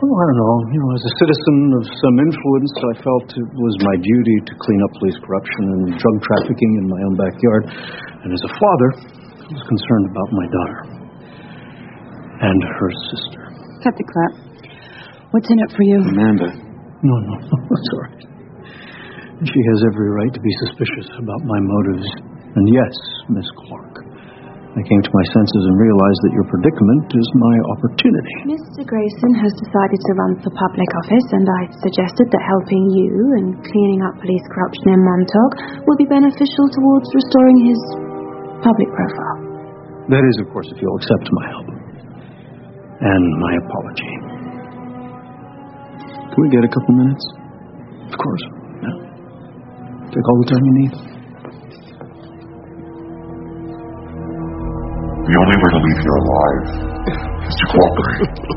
I don't know. As a citizen of some influence, I felt it was my duty to clean up police corruption and drug trafficking in my own backyard. And as a father, I was concerned about my daughter and her sister. Cut the crap. What's in it for you? Amanda. No, it's all right. She has every right to be suspicious about my motives. And yes, Miss Clark, I came to my senses and realized that your predicament is my opportunity. Mr. Grayson has decided to run for public office, and I've suggested that helping you and cleaning up police corruption in Montauk will be beneficial towards restoring his public profile. That is, of course, if you'll accept my help. And my apology. Can we get a couple minutes? Of course. Yeah. Take all the time you need. The only way to leave here alive is to cooperate.